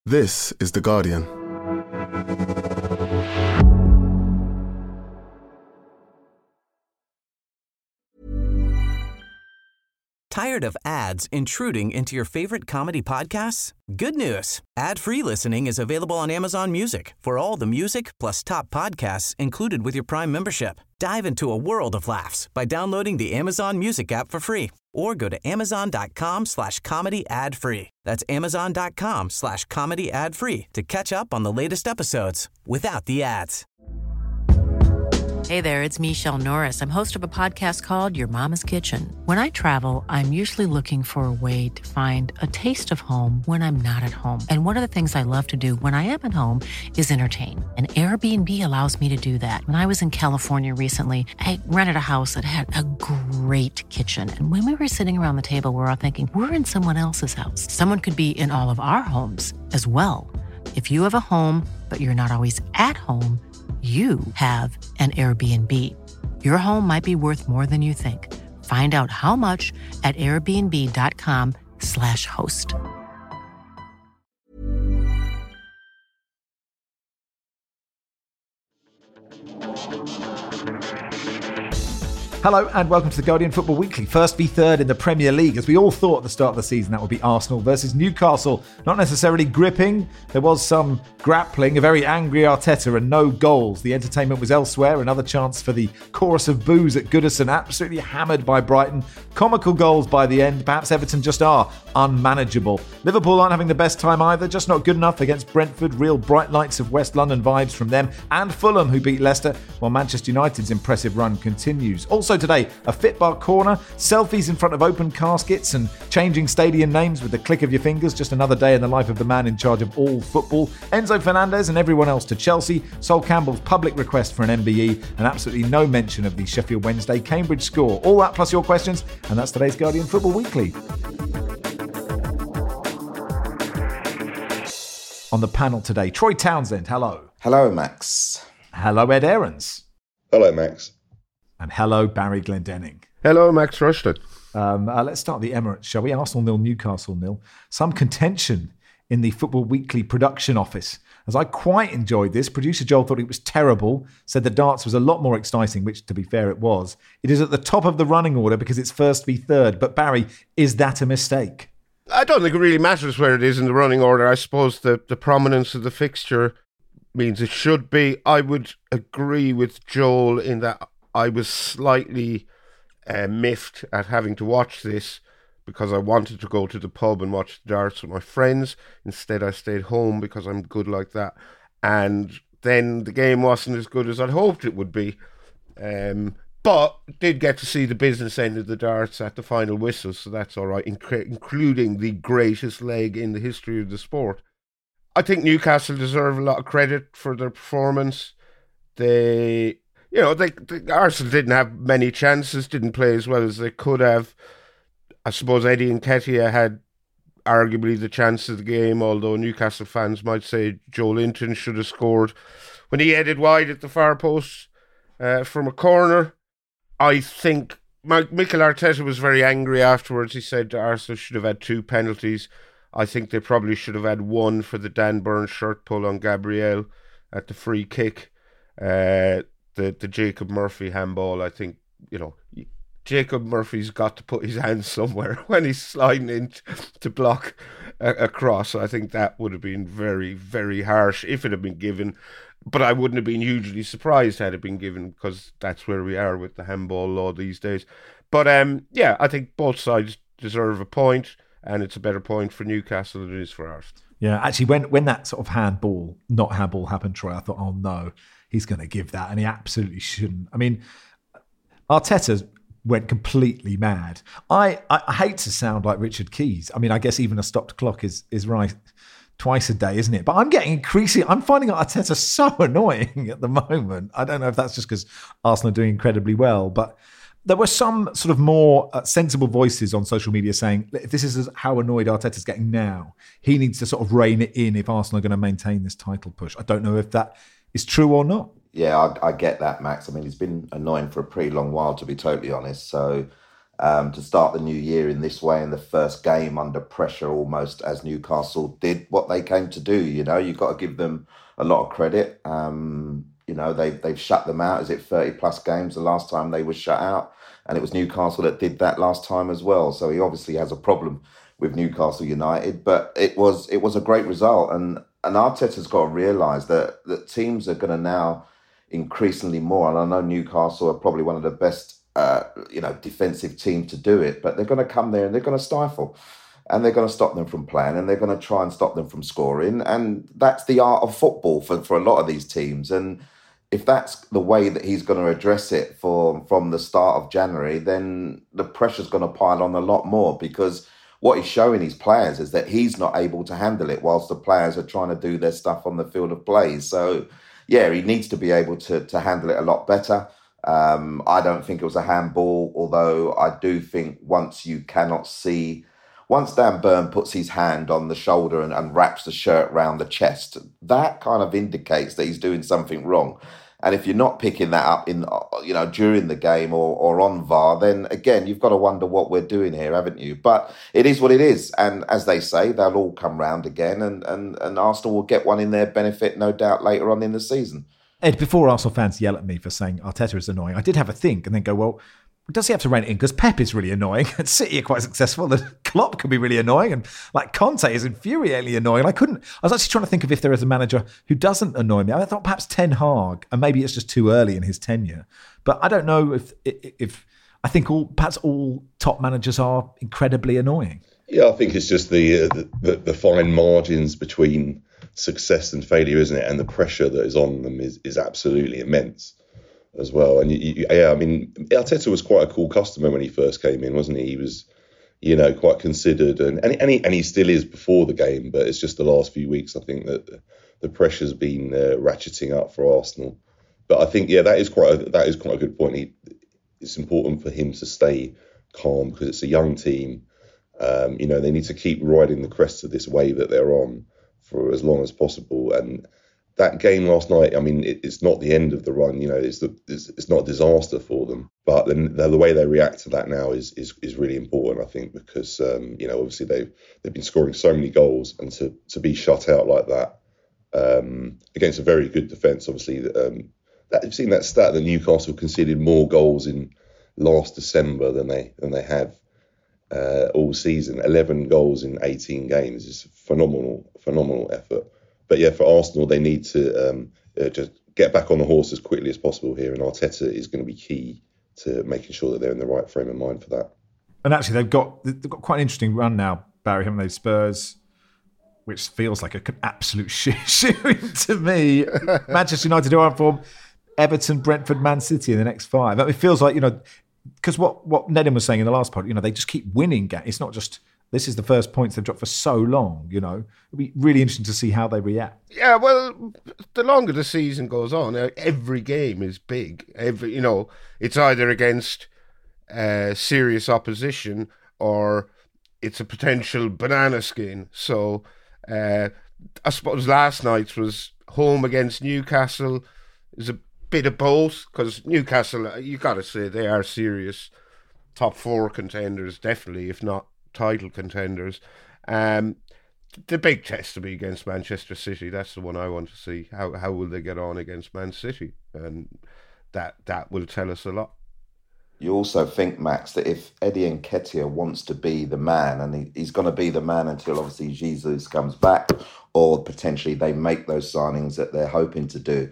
This is The Guardian. Tired of ads intruding into your favorite comedy podcasts? Good news. Ad-free listening is available on Amazon Music for all the music plus top podcasts included with your Prime membership. Dive into a world of laughs by downloading the Amazon Music app for free or go to amazon.com/comedy ad-free. That's amazon.com/comedy ad-free to catch up on the latest episodes without the ads. Hey there, it's Michelle Norris. I'm host of a podcast called Your Mama's Kitchen. When I travel, I'm usually looking for a way to find a taste of home when I'm not at home. And one of the things I love to do when I am at home is entertain. And Airbnb allows me to do that. When I was in California recently, I rented a house that had a great kitchen. And when we were sitting around the table, we're all thinking, we're in someone else's house. Someone could be in all of our homes as well. If you have a home, but you're not always at home, you have an Airbnb. Your home might be worth more than you think. Find out how much at airbnb.com/host. Hello and welcome to the Guardian Football Weekly. First v third in the Premier League. As we all thought at the start of the season, that would be Arsenal versus Newcastle. Not necessarily gripping. There was some grappling, a very angry Arteta and no goals. The entertainment was elsewhere. Another chance for the chorus of boos at Goodison. Absolutely hammered by Brighton. Comical goals by the end. Perhaps Everton just are unmanageable. Liverpool aren't having the best time either. Just not good enough against Brentford. Real bright lights of West London vibes from them. And Fulham, who beat Leicester, while Manchester United's impressive run continues. Also today, a Fitbar corner, selfies in front of open caskets and changing stadium names with the click of your fingers. Just another day in the life of the man in charge of all football. Enzo Fernandez and everyone else to Chelsea. Sol Campbell's public request for an MBE and absolutely no mention of the Sheffield Wednesday Cambridge score. All that plus your questions, and that's today's Guardian Football Weekly. On the panel today, Troy Townsend, hello. Hello, Max. Hello, Ed Aarons. Hello, Max. And hello, Barry Glendenning. Hello, Max Rushton. Let's start the Emirates, shall we? Arsenal 0, Newcastle 0. Some contention in the Football Weekly production office. As I quite enjoyed this, producer Joel thought it was terrible, said the darts was a lot more exciting, which, to be fair, it was. It is at the top of the running order because it's first v third. But Barry, is that a mistake? I don't think it really matters where it is in the running order. I suppose the prominence of the fixture means it should be. I would agree with Joel in that I was slightly miffed at having to watch this because I wanted to go to the pub and watch the darts with my friends. Instead, I stayed home because I'm good like that. And then the game wasn't as good as I'd hoped it would be. But did get to see the business end of the darts at the final whistle, so that's all right, including the greatest leg in the history of the sport. I think Newcastle deserve a lot of credit for their performance. Arsenal didn't have many chances, didn't play as well as they could have. I suppose Eddie Nketiah had arguably the chance of the game, although Newcastle fans might say Joe Linton should have scored when he headed wide at the far post from a corner. I think Mikel Arteta was very angry afterwards. He said Arsenal should have had 2 penalties. I think they probably should have had 1 for the Dan Burns shirt pull on Gabriel at the free kick. The Jacob Murphy handball, I think, Jacob Murphy's got to put his hands somewhere when he's sliding in to block a cross. I think that would have been very, very harsh if it had been given. But I wouldn't have been hugely surprised had it been given because that's where we are with the handball law these days. But I think both sides deserve a point, and it's a better point for Newcastle than it is for Arsenal. Yeah, actually, when that sort of not handball happened, Troy, I thought, oh no, he's going to give that, and he absolutely shouldn't. I mean, Arteta went completely mad. I hate to sound like Richard Keys. I mean, I guess even a stopped clock is right twice a day, isn't it? But I'm finding Arteta so annoying at the moment. I don't know if that's just because Arsenal are doing incredibly well, but there were some sort of more sensible voices on social media saying, if this is how annoyed Arteta's getting now, he needs to sort of rein it in if Arsenal are going to maintain this title push. I don't know if that is true or not. Yeah, I get that, Max. I mean, it's been annoying for a pretty long while, to be totally honest. So to start the new year in this way in the first game under pressure, almost as Newcastle did what they came to do. You know, you've got to give them a lot of credit. You know, they've shut them out. Is it 30 plus games the last time they were shut out? And it was Newcastle that did that last time as well. So he obviously has a problem with Newcastle United, but it was a great result. And Arteta's got to realise that teams are going to now increasingly more, and I know Newcastle are probably one of the best defensive teams to do it, but they're going to come there and they're going to stifle, and they're going to stop them from playing, and they're going to try and stop them from scoring. And that's the art of football for a lot of these teams. And if that's the way that he's going to address it from the start of January, then the pressure's going to pile on a lot more, because what he's showing his players is that he's not able to handle it whilst the players are trying to do their stuff on the field of play. So, yeah, he needs to be able to handle it a lot better. I don't think it was a handball, although I do think once Dan Burn puts his hand on the shoulder and wraps the shirt around the chest, that kind of indicates that he's doing something wrong. And if you're not picking that up during the game or on VAR, then again, you've got to wonder what we're doing here, haven't you? But it is what it is. And as they say, they'll all come round again, and Arsenal will get one in their benefit, no doubt, later on in the season. Ed, before Arsenal fans yell at me for saying Arteta is annoying, I did have a think and then go, well, does he have to rein it in? Because Pep is really annoying, and City are quite successful, and Klopp can be really annoying, and like Conte is infuriatingly annoying. I was actually trying to think of if there is a manager who doesn't annoy me. I thought perhaps Ten Hag, and maybe it's just too early in his tenure. But I don't know if I think perhaps all top managers are incredibly annoying. Yeah, I think it's just the fine margins between success and failure, isn't it? And the pressure that is on them is absolutely immense as well. And Arteta was quite a cool customer when he first came in, wasn't he? He was, quite considered, and he still is before the game. But it's just the last few weeks, I think, that the pressure's been ratcheting up for Arsenal. But I think, that is quite a good point. It's important for him to stay calm, because it's a young team. They need to keep riding the crest of this wave that they're on for as long as possible. And that game last night, it's not the end of the run. It's not a disaster for them. But the way they react to that now is really important, I think, because obviously they've been scoring so many goals, and to be shut out like that against a very good defence. Obviously, you've seen that stat that Newcastle conceded more goals in last December than they have all season. 11 goals in 18 games is phenomenal effort. But yeah, for Arsenal, they need to just get back on the horse as quickly as possible here, and Arteta is going to be key to making sure that they're in the right frame of mind for that. And actually, they've got quite an interesting run now, Barry, haven't they? Spurs, which feels like an absolute shoe-in to me. Manchester United, who are in form, Everton, Brentford, Man City in the next 5. It feels like, because what Nedum was saying in the last part, they just keep winning games. It's not just, this is the first points they've dropped for so long, It'll be really interesting to see how they react. Yeah, well, the longer the season goes on, every game is big. It's either against serious opposition or it's a potential banana skin. So I suppose last night's was home against Newcastle. Is a bit of both, because Newcastle, you got to say, they are serious top 4 contenders, definitely, if not title contenders. The big test to be against Manchester City. That's the one I want to see. How will they get on against Man City? And that will tell us a lot. You also think, Max, that if Eddie Nketiah wants to be the man, and he's going to be the man until obviously Jesus comes back, or potentially they make those signings that they're hoping to do,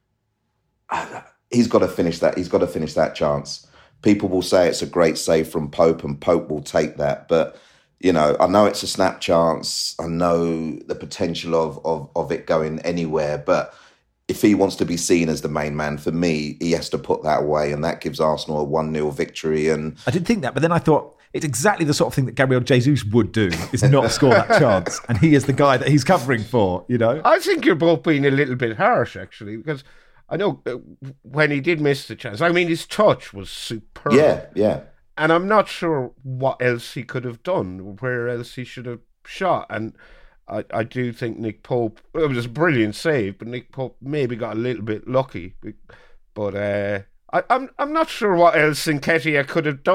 he's got to finish that. He's got to finish that chance. People will say it's a great save from Pope, and Pope will take that. But, I know it's a snap chance. I know the potential of it going anywhere. But if he wants to be seen as the main man, for me, he has to put that away. And that gives Arsenal a 1-0 victory. And I did think that, but then I thought it's exactly the sort of thing that Gabriel Jesus would do, is not score that chance. And he is the guy that he's covering for, I think you're both being a little bit harsh, actually, because I know when he did miss the chance, his touch was superb. Yeah. And I'm not sure what else he could have done, where else he should have shot. And I do think Nick Pope, it was a brilliant save, but Nick Pope maybe got a little bit lucky. But I'm not sure what else Nketiah could have done.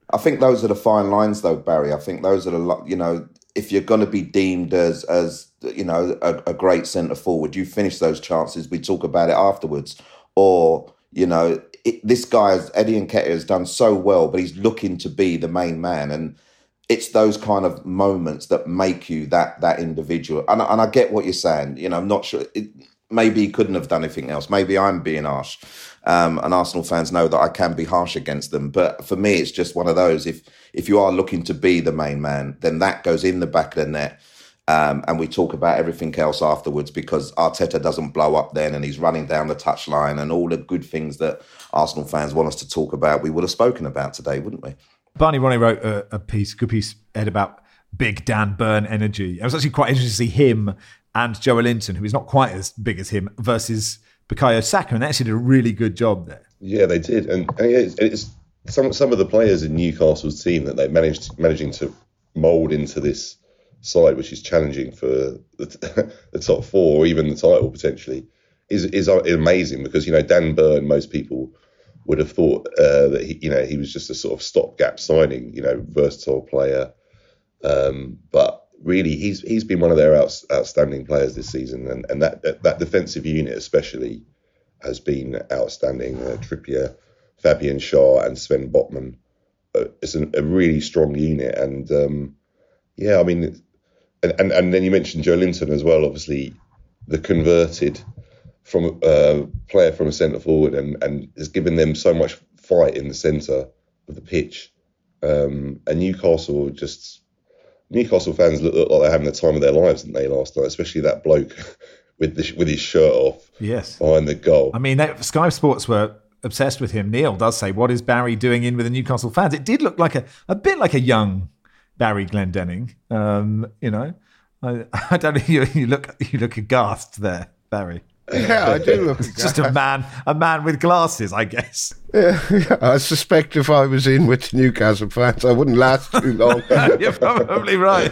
I think those are the fine lines, though, Barry. I think those are the, if you're going to be deemed as a great centre forward, you finish those chances. We talk about it afterwards. Or, this guy, Eddie Nketiah, has done so well, but he's looking to be the main man. And it's those kind of moments that make you that individual. And I get what you're saying. I'm not sure. Maybe he couldn't have done anything else. Maybe I'm being harsh. And Arsenal fans know that I can be harsh against them. But for me, it's just one of those. If you are looking to be the main man, then that goes in the back of the net. And we talk about everything else afterwards, because Arteta doesn't blow up then and he's running down the touchline, and all the good things that Arsenal fans want us to talk about, we would have spoken about today, wouldn't we? Barney Ronnie wrote a good piece, Ed, about big Dan Burn energy. It was actually quite interesting to see him and Joelinton, who is not quite as big as him, versus Bukayo Saka, and they actually did a really good job there. Yeah, they did. And it's some of the players in Newcastle's team that they're managing to mould into this side, which is challenging for the top four or even the title potentially, is amazing. Because Dan Burn, most people would have thought that he was just a sort of stopgap signing, versatile player, but really he's been one of their outstanding players this season, and that defensive unit especially has been outstanding. Trippier, Fabian Schär, and Sven Botman. It's a really strong unit, and and then you mentioned Joelinton as well. Obviously, the converted from player from a centre forward, and has given them so much fight in the centre of the pitch. And Newcastle fans look like they're having the time of their lives, didn't they, last night? Especially that bloke with his shirt off, behind the goal. I mean, Sky Sports were obsessed with him. Neil does say, "What is Barry doing in with the Newcastle fans?" It did look like a bit like a young Barry Glendenning. I don't know. You look aghast there, Barry. Yeah, I do look aghast. Just a man with glasses, I guess. Yeah, I suspect if I was in with Newcastle fans, I wouldn't last too long. You're probably right.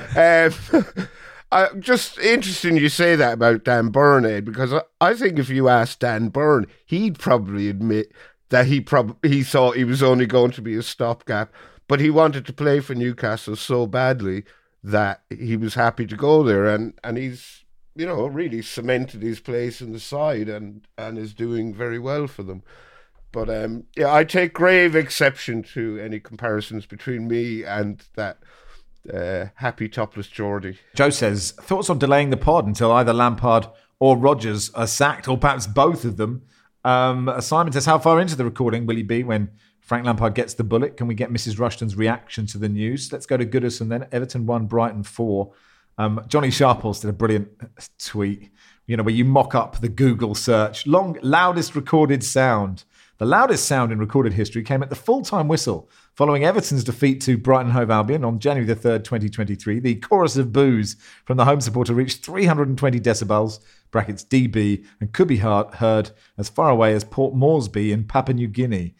Just interesting you say that about Dan Burn, Ed, because I think if you asked Dan Burn, he'd probably admit that he thought he was only going to be a stopgap, but he wanted to play for Newcastle so badly that he was happy to go there, and he's really cemented his place in the side and is doing very well for them. But I take grave exception to any comparisons between me and that happy topless Geordie. Joe says, thoughts on delaying the pod until either Lampard or Rodgers are sacked, or perhaps both of them. Simon says, how far into the recording will he be when Frank Lampard gets the bullet? Can we get Mrs. Rushton's reaction to the news? Let's go to Goodison then. Everton 1, Brighton 4. Johnny Sharples did a brilliant tweet, where you mock up the Google search. Loudest recorded sound. The loudest sound in recorded history came at the full-time whistle following Everton's defeat to Brighton Hove Albion on January the 3rd, 2023. The chorus of boos from the home supporter reached 320 decibels, brackets dB, and could be heard as far away as Port Moresby in Papua New Guinea.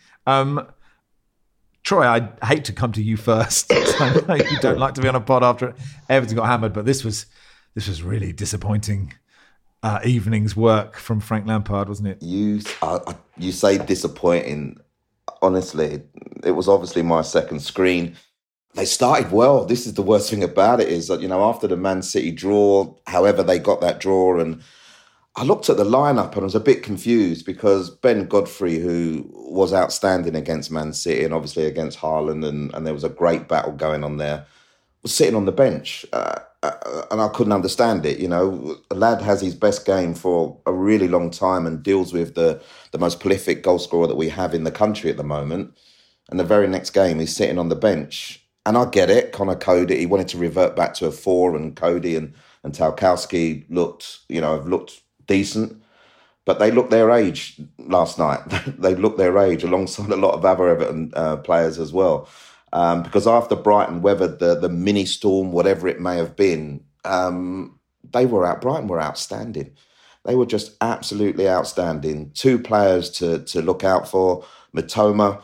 Troy, I'd hate to come to you first. I know you don't like to be on a pod after Everton got hammered, but this was really disappointing evening's work from Frank Lampard, wasn't it? You say disappointing. Honestly, it was obviously my second screen. They started well. This is the worst thing about it, is that, after the Man City draw, however they got that draw, and I looked at the lineup and I was a bit confused because Ben Godfrey, who was outstanding against Man City and obviously against Haaland, and there was a great battle going on there, was sitting on the bench. And I couldn't understand it. A lad has his best game for a really long time and deals with the most prolific goal scorer that we have in the country at the moment. And the very next game, he's sitting on the bench. And I get it. Conor Coady, he wanted to revert back to a 4, and Coady and Tarkowski looked decent. But they looked their age last night. They looked their age alongside a lot of other Everton players as well. Because after Brighton weathered the mini storm, whatever it may have been, Brighton were outstanding. They were just absolutely outstanding. 2 players to look out for. Mitoma,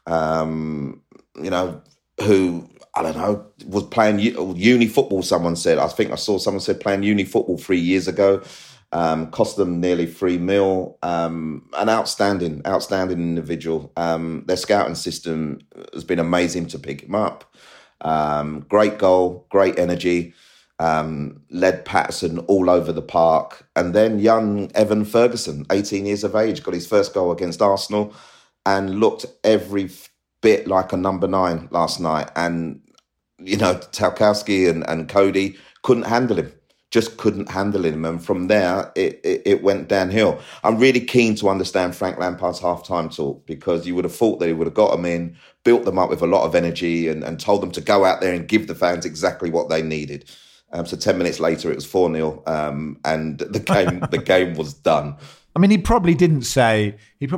who, I don't know, was playing uni football, someone said. I think I saw someone said playing uni football 3 years ago. Cost them nearly $3 million. An outstanding individual. Their scouting system has been amazing to pick him up. Great goal, great energy. Led Patterson all over the park. And then young Evan Ferguson, 18 years of age, got his first goal against Arsenal and looked every bit like a number 9 last night. And, Tarkowski and Cody couldn't handle him. Just couldn't handle him. And from there, it went downhill. I'm really keen to understand Frank Lampard's half-time talk, because you would have thought that he would have got them in, built them up with a lot of energy and told them to go out there and give the fans exactly what they needed. So 10 minutes later, it was 4-0 and the game was done. I mean, he probably didn't say,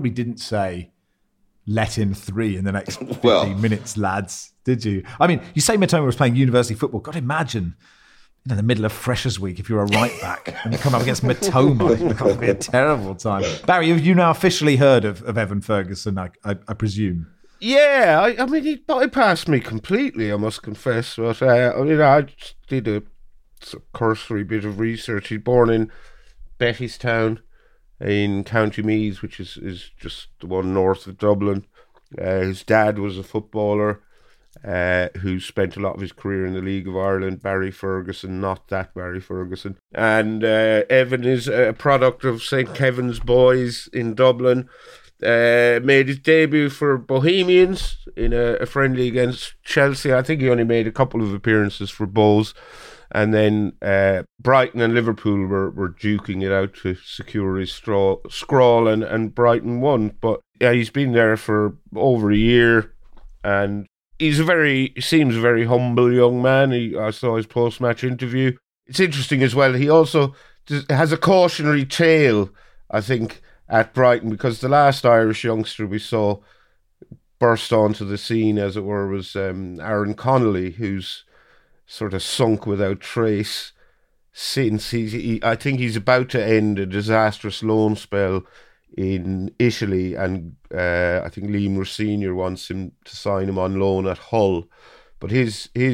let in 3 in the next 15 minutes, lads, did you? I mean, you say Mitoma was playing university football. God, imagine in the middle of Freshers Week, if you're a right back and you come up against Mitoma, it's going to be a terrible time. Barry, have you now officially heard of Evan Ferguson, I presume? Yeah, I mean, he bypassed me completely, I must confess. But, I just did a cursory bit of research. He's born in Bettystown in County Meath, which is just the one north of Dublin. His dad was a footballer who spent a lot of his career in the League of Ireland, Barry Ferguson, not that Barry Ferguson. And Evan is a product of St. Kevin's Boys in Dublin. Made his debut for Bohemians in a friendly against Chelsea. I think he only made a couple of appearances for Bows. And then Brighton and Liverpool were duking it out to secure his scrawl, and Brighton won. But yeah, he's been there for over a year, and he seems a very humble young man. I saw his post-match interview. It's interesting as well. He also has a cautionary tale, I think, at Brighton, because the last Irish youngster we saw burst onto the scene, as it were, was Aaron Connolly, who's sort of sunk without trace since I think he's about to end a disastrous loan spell in Italy, and I think Lemur Senior wants him to sign him on loan at Hull. But I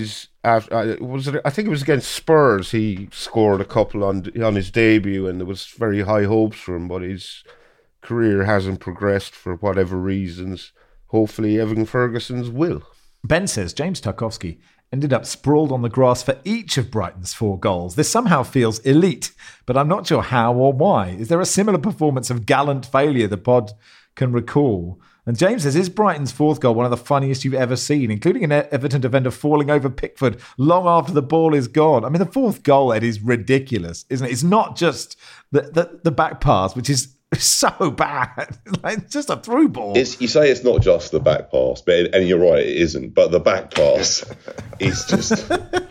think it was against Spurs, he scored a couple on his debut, and there was very high hopes for him, but his career hasn't progressed for whatever reasons. Hopefully Evan Ferguson's will. Ben says James Tarkowski ended up sprawled on the grass for each of Brighton's 4 goals. This somehow feels elite, but I'm not sure how or why. Is there a similar performance of gallant failure the pod can recall? And James says, is Brighton's 4th goal one of the funniest you've ever seen, including an Everton defender falling over Pickford long after the ball is gone? I mean, the 4th goal, Ed, is ridiculous, isn't it? It's not just the back pass, which is so bad. Like, just a through ball. You say it's not just the back pass, and you're right, it isn't. But the back pass is just.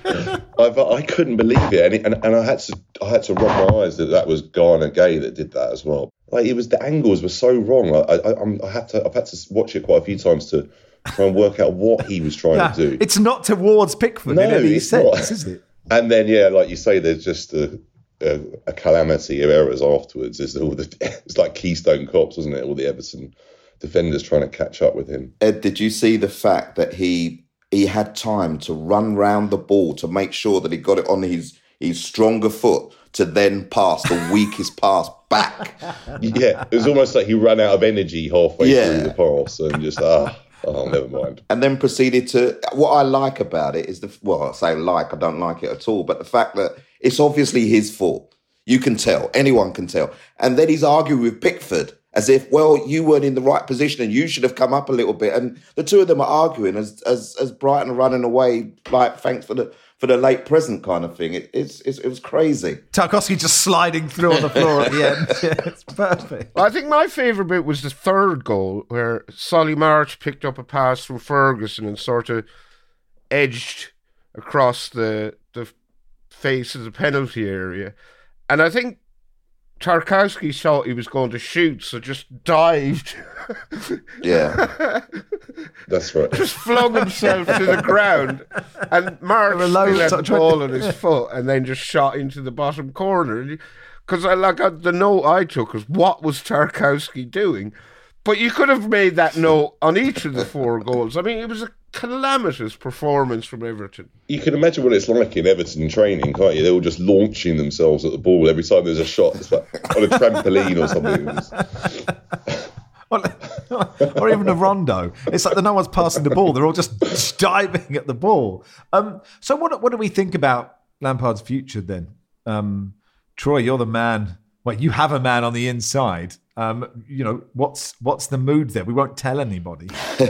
I couldn't believe it, and I had to rub my eyes that was Garner Gay that did that as well. Like, the angles were so wrong. I've had to watch it quite a few times to try and work out what he was trying to do. It's not towards Pickford in any sense, is it? And then, like you say, there's just a calamity of errors afterwards. It's like Keystone Cops, wasn't it? All the Everton defenders trying to catch up with him. Ed, did you see the fact that he had time to run round the ball to make sure that he got it on his stronger foot to then pass the weakest pass back? Yeah, it was almost like he ran out of energy halfway through the pass and just never mind. And then proceeded to. What I like about it is I don't like it at all, but the fact that it's obviously his fault. You can tell. Anyone can tell. And then he's arguing with Pickford as if, you weren't in the right position and you should have come up a little bit. And the two of them are arguing as Brighton are running away, like, thanks for the late present kind of thing. It was crazy. Tarkowski just sliding through on the floor at the end. Yeah, it's perfect. Well, I think my favourite bit was the 3rd goal, where Solly March picked up a pass from Ferguson and sort of edged across the face of the penalty area. And I think Tarkowski thought he was going to shoot, so just dived. Yeah. That's right. Just flung himself to the ground, and Mark still had the ball on his foot, and then just shot into the bottom corner. Because the note I took was, what was Tarkowski doing? But you could have made that note on each of the 4 goals. I mean, it was a calamitous performance from Everton. You can imagine what it's like in Everton training, can't you? They're all just launching themselves at the ball every time there's a shot. It's like on a trampoline or something. Or even a rondo. It's like no one's passing the ball. They're all just diving at the ball. So what do we think about Lampard's future then? Troy, you're the man. Well, you have a man on the inside. What's the mood there? We won't tell anybody.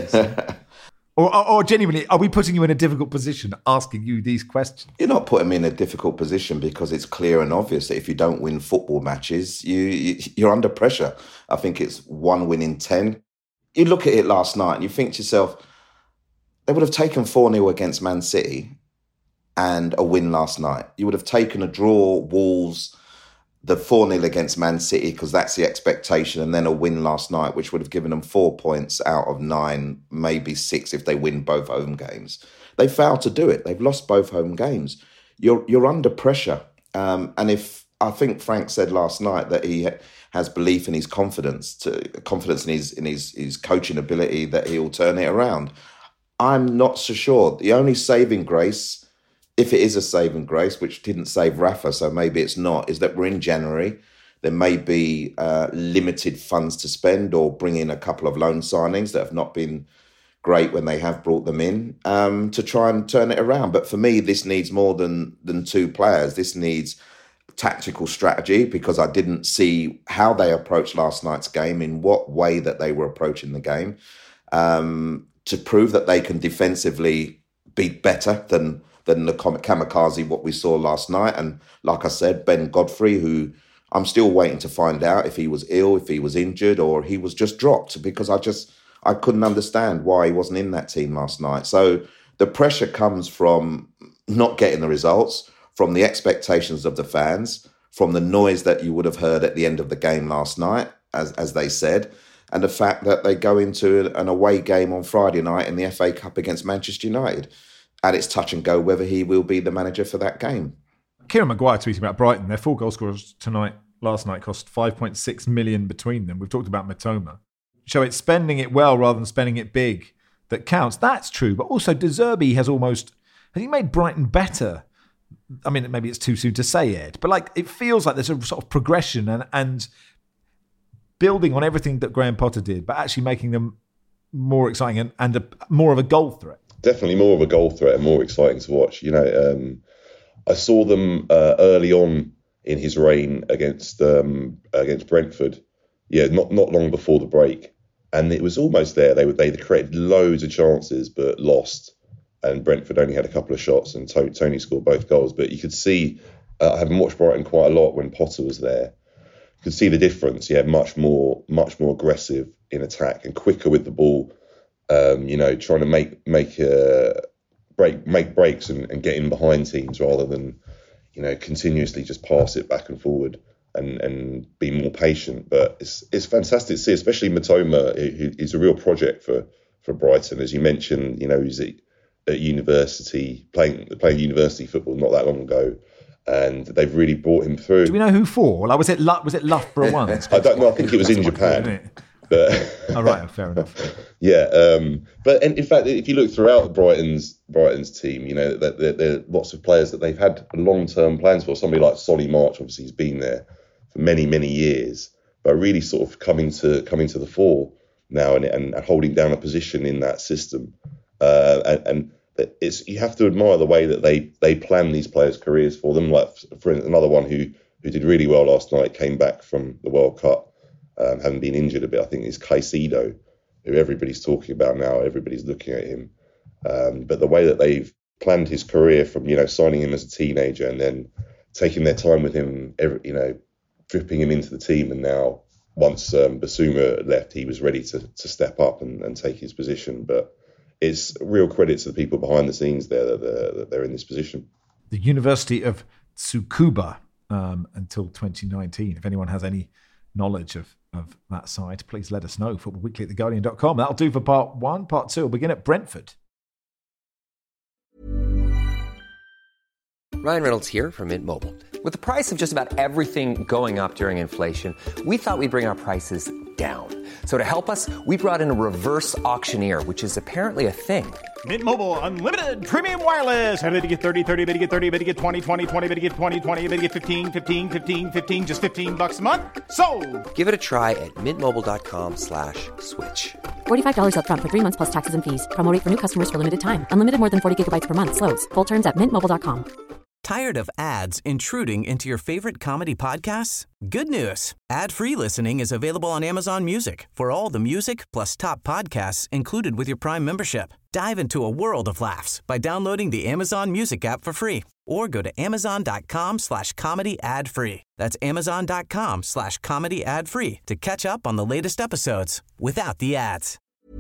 Or genuinely, are we putting you in a difficult position asking you these questions? You're not putting me in a difficult position because it's clear and obvious that if you don't win football matches, you're under pressure. I think it's 1 win in 10. You look at it last night and you think to yourself, they would have taken 4-0 against Man City and a win last night. You would have taken a draw, Wolves, the 4-0 against Man City, because that's the expectation, and then a win last night, which would have given them 4 points out of 9, maybe 6 if they win both home games. They failed to do it. They've lost both home games. You're under pressure. And if I think Frank said last night that he has belief in his confidence in his coaching ability that he'll turn it around. I'm not so sure. The only saving grace, if it is a saving grace, which didn't save Rafa, so maybe it's not, is that we're in January. There may be limited funds to spend or bring in a couple of loan signings that have not been great when they have brought them in to try and turn it around. But for me, this needs more than 2 players. This needs tactical strategy, because I didn't see how they approached last night's game, in what way that they were approaching the game, to prove that they can defensively be better than the kamikaze what we saw last night. And like I said, Ben Godfrey, who I'm still waiting to find out if he was ill, if he was injured, or he was just dropped, because I couldn't understand why he wasn't in that team last night. So the pressure comes from not getting the results, from the expectations of the fans, from the noise that you would have heard at the end of the game last night, as they said, and the fact that they go into an away game on Friday night in the FA Cup against Manchester United. And it's touch and go whether he will be the manager for that game. Kieran Maguire tweeting about Brighton. Their 4 goal scorers last night cost 5.6 million between them. We've talked about Mitoma. So it's spending it well rather than spending it big that counts. That's true. But also De Zerbi has he made Brighton better? I mean, maybe it's too soon to say, Ed, but it feels like there's a sort of progression and building on everything that Graham Potter did, but actually making them more exciting and more of a goal threat. Definitely more of a goal threat and more exciting to watch. I saw them early on in his reign against Brentford. Yeah, not long before the break, and it was almost there. They created loads of chances but lost, and Brentford only had a couple of shots, and Tony scored both goals. But you could see, having watched Brighton quite a lot when Potter was there, you could see the difference. Yeah, much more aggressive in attack and quicker with the ball. Trying to make breaks and get in behind teams rather than, continuously just pass it back and forward and be more patient. But it's fantastic to see, especially Mitoma, who is a real project for Brighton. As you mentioned, he's at university, playing university football not that long ago. And they've really brought him through. Do we know who for? Was it Loughborough once? I don't know. I think it was in Japan. But oh, right, fair enough. Yeah, but in fact, if you look throughout Brighton's team, that there are lots of players that they've had long-term plans for. Somebody like Solly March, obviously, has been there for many, many years, but really sort of coming to the fore now and holding down a position in that system. And you have to admire the way that they plan these players' careers for them. Like for another one who did really well last night, came back from the World Cup. Having been injured a bit, I think is Caicedo, who everybody's talking about now. Everybody's looking at him. But the way that they've planned his career from, signing him as a teenager and then taking their time with him, dripping him into the team. And now once Basuma left, he was ready to step up and take his position. But it's real credit to the people behind the scenes there that they're in this position. The University of Tsukuba until 2019. If anyone has any knowledge of that side, please let us know. Footballweekly at theguardian.com. That'll do for part 1. Part 2 will begin at Brentford. Ryan Reynolds here from Mint Mobile. With the price of just about everything going up during inflation, we thought we'd bring our prices down. So to help us, we brought in a reverse auctioneer, which is apparently a thing. Mint Mobile Unlimited Premium Wireless. How to get 30, 30, bit to get 30, bit to get 20, 20, 20, bit to get 20, 20, bit to get 15, 15, 15, 15, just $15 a month? Sold! Give it a try at mintmobile.com/switch. $45 up front for 3 months plus taxes and fees. Promo rate for new customers for limited time. Unlimited more than 40 gigabytes per month. Slows full terms at mintmobile.com. Tired of ads intruding into your favorite comedy podcasts? Good news. Ad-free listening is available on Amazon Music for all the music plus top podcasts included with your Prime membership. Dive into a world of laughs by downloading the Amazon Music app for free or go to amazon.com/comedy ad-free. That's amazon.com/comedy ad-free to catch up on the latest episodes without the ads.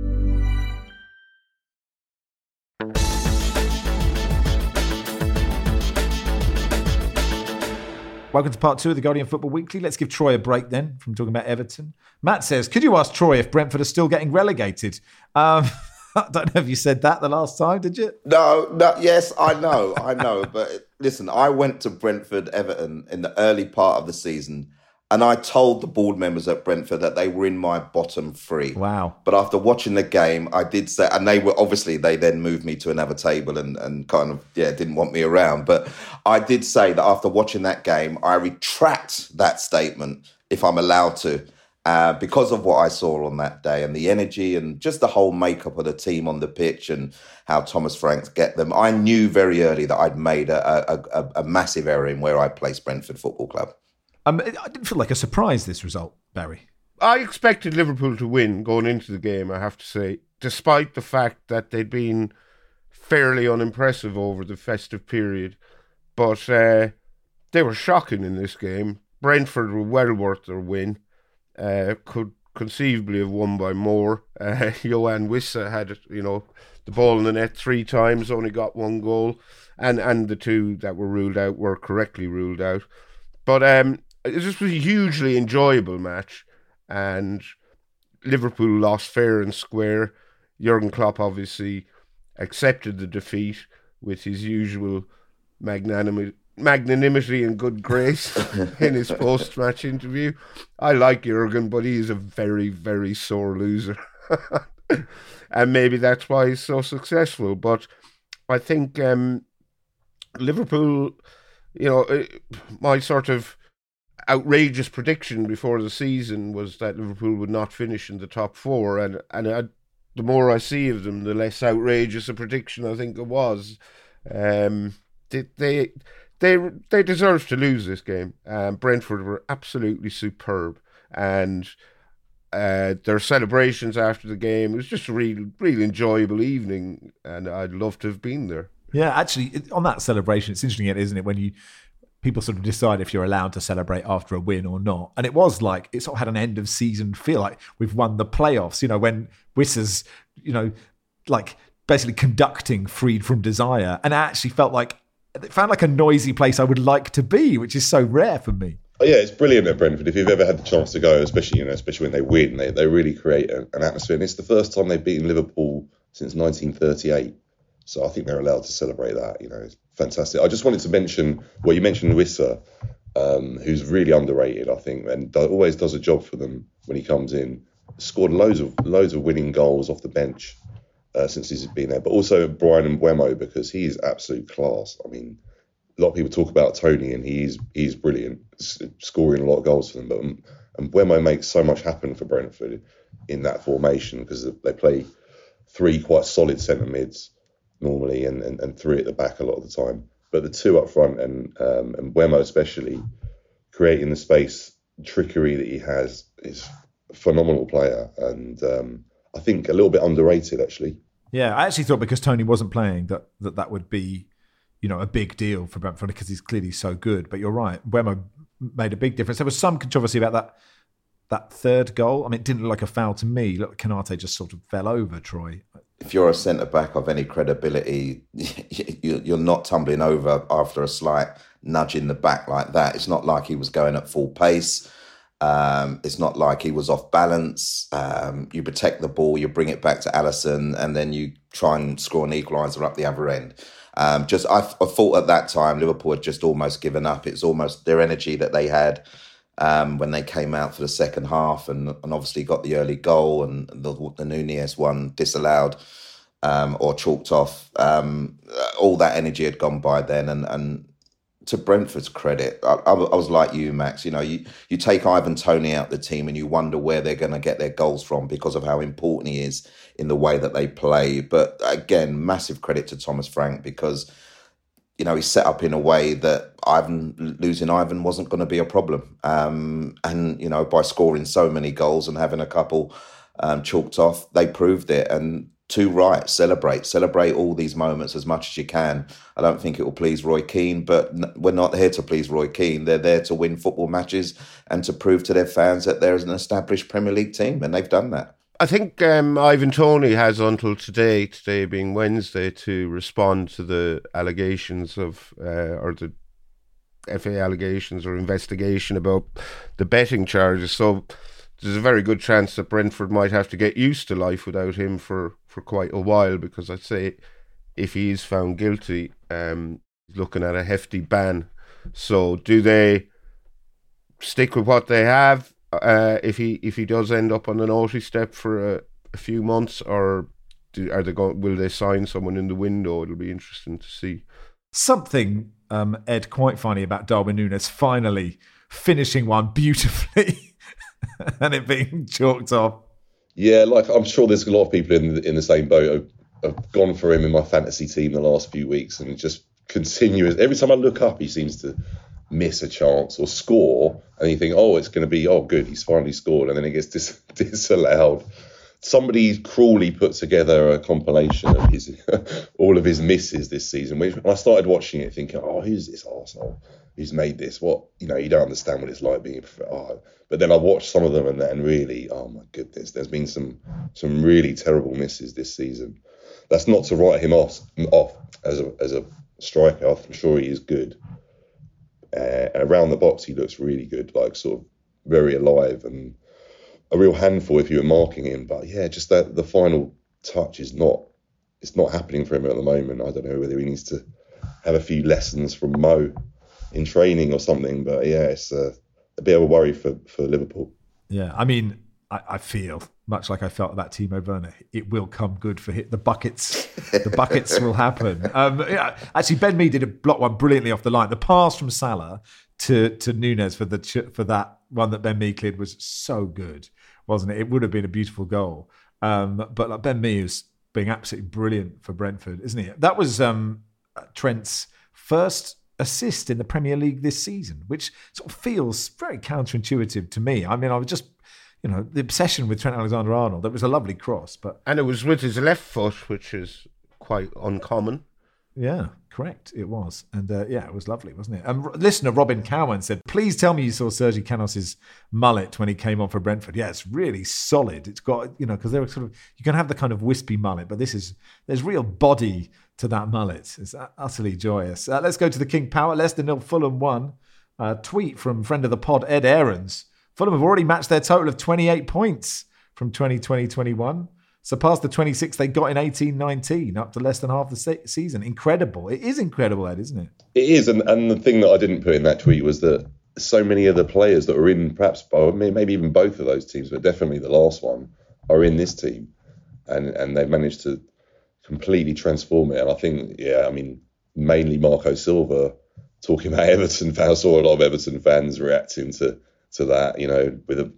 Welcome to part 2 of the Guardian Football Weekly. Let's give Troy a break then from talking about Everton. Matt says, could you ask Troy if Brentford are still getting relegated? I don't know if you said that the last time, did you? No, yes, I know. But listen, I went to Brentford Everton in the early part of the season, and I told the board members at Brentford that they were in my bottom 3. Wow. But after watching the game, I did say, and they then moved me to another table and kind of, didn't want me around. But I did say that after watching that game, I retract that statement if I'm allowed to, because of what I saw on that day and the energy and just the whole makeup of the team on the pitch and how Thomas Franks get them. I knew very early that I'd made a massive error in where I placed Brentford Football Club. It didn't feel like a surprise, this result, Barry. I expected Liverpool to win going into the game, I have to say, despite the fact that they'd been fairly unimpressive over the festive period. But they were shocking in this game. Brentford were well worth their win. Could conceivably have won by more. Yoane Wissa had, the ball in the net 3 times, only got 1 goal. And the 2 that were ruled out were correctly ruled out. But it just was a hugely enjoyable match, and Liverpool lost fair and square. Jurgen Klopp obviously accepted the defeat with his usual magnanimity and good grace in his post-match interview. I like Jurgen, but he's a very, very sore loser. And maybe that's why he's so successful. But I think Liverpool, my sort of outrageous prediction before the season was that Liverpool would not finish in the top 4, and the more I see of them, the less outrageous a prediction I think it was. They deserved to lose this game. Brentford were absolutely superb, and their celebrations after the game, it was just a really enjoyable evening, and I'd love to have been there. Yeah, actually, on that celebration, it's interesting, isn't it, when people sort of decide if you're allowed to celebrate after a win or not. And it was like, it sort of had an end of season feel, like we've won the playoffs, when Wissa's, like basically conducting Freed from Desire. And I actually felt like, it found like a noisy place I would like to be, which is so rare for me. Oh, yeah, it's brilliant at Brentford. If you've ever had the chance to go, especially when they win, they really create an atmosphere. And it's the first time they've beaten Liverpool since 1938. So I think they're allowed to celebrate that. It's fantastic. I just wanted to mention, you mentioned Wissa, who's really underrated, I think, and always does a job for them when he comes in. Scored loads of winning goals off the bench since he's been there. But also Bryan Mbeumo, because he's absolute class. I mean, a lot of people talk about Tony, and he's brilliant, scoring a lot of goals for them. But Mbeumo makes so much happen for Brentford in that formation, because they play 3 quite solid centre mids normally, and 3 at the back a lot of the time. But the 2 up front, and Mbeumo especially, creating the space, trickery that he has, is a phenomenal player. And I think a little bit underrated, actually. Yeah, I actually thought because Tony wasn't playing that would be, a big deal for Brentford, because he's clearly so good. But you're right, Mbeumo made a big difference. There was some controversy about that 3rd goal. I mean, it didn't look like a foul to me. Look, Konate just sort of fell over, Troy. If you're a centre-back of any credibility, you're not tumbling over after a slight nudge in the back like that. It's not like he was going at full pace. It's not like he was off balance. You protect the ball, you bring it back to Alisson, and then you try and score an equaliser up the other end. I thought at that time Liverpool had just almost given up. It's almost their energy that they had when they came out for the second half and obviously got the early goal and the Nunez one disallowed or chalked off. All that energy had gone by then, and to Brentford's credit, I was like you, Max. You know, you take Ivan Toney out the team and you wonder where they're going to get their goals from because of how important he is in the way that they play. But again, massive credit to Thomas Frank because, you know, he's set up in a way that losing Ivan wasn't going to be a problem. And, you know, by scoring so many goals and having a couple chalked off, they proved it. And too right, celebrate all these moments as much as you can. I don't think it will please Roy Keane, but we're not here to please Roy Keane. They're there to win football matches and to prove to their fans that they're an established Premier League team, and they've done that. I think Ivan Toney has until today being Wednesday, to respond to the allegations of, or the FA allegations or investigation about the betting charges. So there's a very good chance that Brentford might have to get used to life without him for quite a while, because I'd say if he is found guilty, he's looking at a hefty ban. So do they stick with what they have if he does end up on a naughty step for a few months, or will they sign someone in the window? It'll be interesting to see. Something, Ed, quite funny about Darwin Núñez finally finishing one beautifully and it being chalked off. Yeah, like I'm sure there's a lot of people in the same boat. I've gone for him in my fantasy team the last few weeks, and just continuous. Every time I look up, he seems to miss a chance or score, and you think, oh, it's going to be, oh, good, he's finally scored, and then it gets disallowed. Somebody cruelly put together a compilation of his all of his misses this season. When I started watching it, thinking, oh, who's this arsehole who's made this? What, you know, you don't understand what it's like being. But then I watched some of them and really, oh my goodness, there's been some really terrible misses this season. That's not to write him off as a striker. I'm sure he is good. Around the box, he looks really good, like sort of very alive and a real handful if you were marking him. But yeah, just that the final touch it's not happening for him at the moment. I don't know whether he needs to have a few lessons from Mo in training or something. But yeah, it's a bit of a worry for Liverpool. Yeah, I mean, I feel much like I felt about Timo Werner. It will come good for him. The buckets will happen. Yeah, actually, Ben Mee did a block one brilliantly off the line. The pass from Salah to Núñez for that one that Ben Mee cleared was so good, wasn't it? It would have been a beautiful goal. But like Ben Mee is being absolutely brilliant for Brentford, isn't he? That was Trent's first assist in the Premier League this season, which sort of feels very counterintuitive to me. I mean, I was just, you know, the obsession with Trent Alexander-Arnold. That was a lovely cross, but it was with his left foot, which is quite uncommon. Yeah, correct. It was. And yeah, it was lovely, wasn't it? Listener Robin Cowan said, please tell me you saw Sergi Canos' mullet when he came on for Brentford. Yeah, it's really solid. It's got, you know, because they're sort of, you can have the kind of wispy mullet, but there's real body to that mullet. It's utterly joyous. Let's go to the King Power. Leicester 0, Fulham 1. Tweet from friend of the pod, Ed Aarons. Fulham have already matched their total of 28 points from 2020-21. Surpassed the 26 they got in 18-19, up to less than half the season. Incredible. It is incredible, Ed, isn't it? It is. And the thing that I didn't put in that tweet was that so many of the players that were in, perhaps maybe even both of those teams, but definitely the last one, are in this team. And they've managed to completely transform it. And I think, yeah, I mean, mainly Marco Silva talking about Everton fans. I saw a lot of Everton fans reacting to that, you know, with